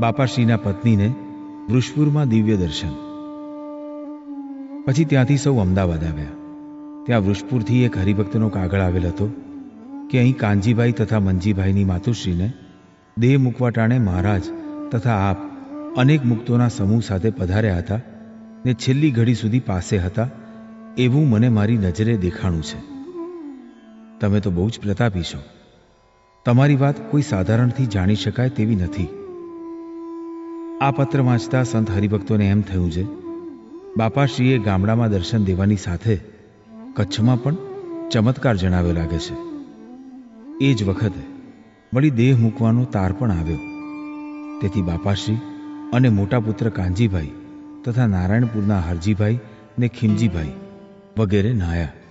બાપાશ્રીના પત્નીને વૃષપુરમાં દિવ્ય દર્શન. પછી ત્યાંથી સૌ અમદાવાદ આવ્યા. ત્યાં વૃષપુરથી એક હરિભક્તનો કાગળ આવેલ હતો કે અહીં કાનજીભાઈ તથા મંજીભાઈની માતુશ્રીને દેહ મૂકવા ટાણે મહારાજ તથા આપ અનેક મુક્તોના સમૂહ સાથે પધાર્યા હતા ને છેલ્લી ઘડી સુધી પાસે હતા એવું મને મારી નજરે દેખાણું છે. તમે તો બહુ જ પ્રતાપી છો. તમારી વાત કોઈ સાધારણથી જાણી શકાય તેવી નથી. આ પત્ર વાંચતા સંત હરિભક્તોને એમ થયું છે બાપાશ્રીએ ગામડામાં દર્શન દેવાની સાથે કચ્છમાં પણ ચમત્કાર જણાવ્યો લાગે છે. એ જ વખતે વળી દેહ મૂકવાનો તાર પણ આવ્યો. તેથી બાપાશ્રી અને મોટા પુત્ર કાનજીભાઈ તથા નારાયણપુરના હરજીભાઈ ને ખીમજીભાઈ વગેરે નાયા.